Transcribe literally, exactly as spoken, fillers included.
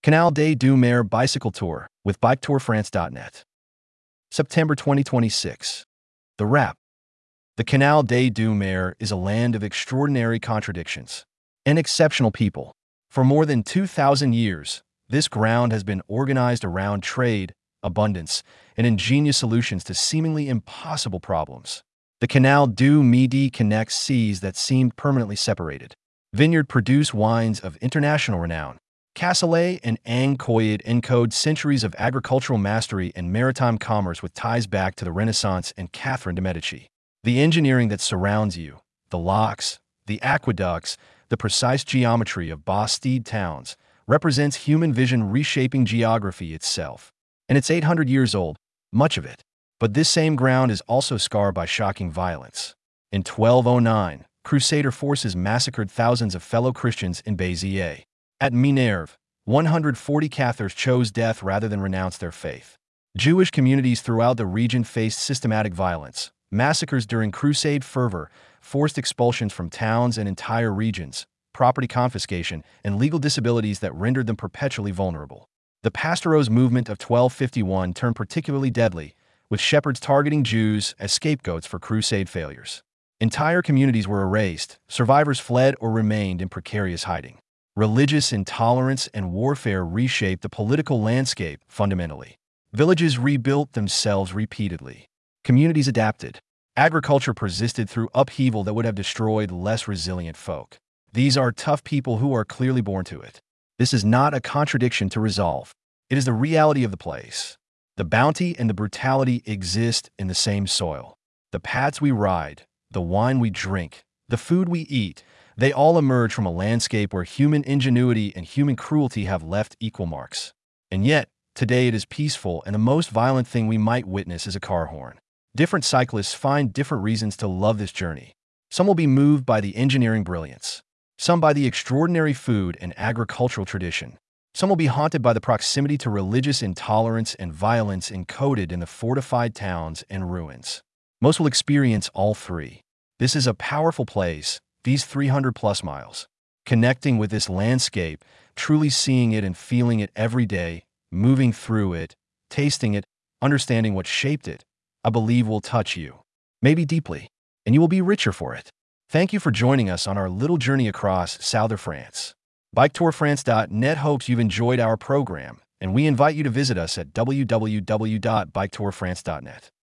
Canal des Deux Mers Bicycle Tour with bike tour france dot net. September twenty twenty-six. The Wrap. The Canal des Deux Mers is a land of extraordinary contradictions and exceptional people. For more than two thousand years, this ground has been organized around trade, abundance, and ingenious solutions to seemingly impossible problems. The Canal du Midi connects seas that seemed permanently separated. Vineyard produce wines of international renown. Cassoulet and Ancoyade encode centuries of agricultural mastery and maritime commerce with ties back to the Renaissance and Catherine de' Medici. The engineering that surrounds you, the locks, the aqueducts, the precise geometry of Bastide towns, represents human vision reshaping geography itself. And it's eight hundred years old, much of it. But this same ground is also scarred by shocking violence. In twelve oh nine, Crusader forces massacred thousands of fellow Christians in Béziers. At Minerve, one hundred forty Cathars chose death rather than renounce their faith. Jewish communities throughout the region faced systematic violence, massacres during Crusade fervor, forced expulsions from towns and entire regions, property confiscation, and legal disabilities that rendered them perpetually vulnerable. The Pastoros movement of twelve fifty-one turned particularly deadly, with shepherds targeting Jews as scapegoats for Crusade failures. Entire communities were erased, survivors fled or remained in precarious hiding. Religious intolerance and warfare reshaped the political landscape fundamentally. Villages rebuilt themselves repeatedly. Communities adapted. Agriculture persisted through upheaval that would have destroyed less resilient folk. These are tough people who are clearly born to it. This is not a contradiction to resolve. It is the reality of the place. The bounty and the brutality exist in the same soil. The paths we ride, the wine we drink, the food we eat, they all emerge from a landscape where human ingenuity and human cruelty have left equal marks. And yet, today it is peaceful, and the most violent thing we might witness is a car horn. Different cyclists find different reasons to love this journey. Some will be moved by the engineering brilliance. Some by the extraordinary food and agricultural tradition. Some will be haunted by the proximity to religious intolerance and violence encoded in the fortified towns and ruins. Most will experience all three. This is a powerful place, these three hundred plus miles. Connecting with this landscape, truly seeing it and feeling it every day, moving through it, tasting it, understanding what shaped it, I believe will touch you, maybe deeply, and you will be richer for it. Thank you for joining us on our little journey across Southern France. bike tour france dot net hopes you've enjoyed our program, and we invite you to visit us at w w w dot bike tour france dot net.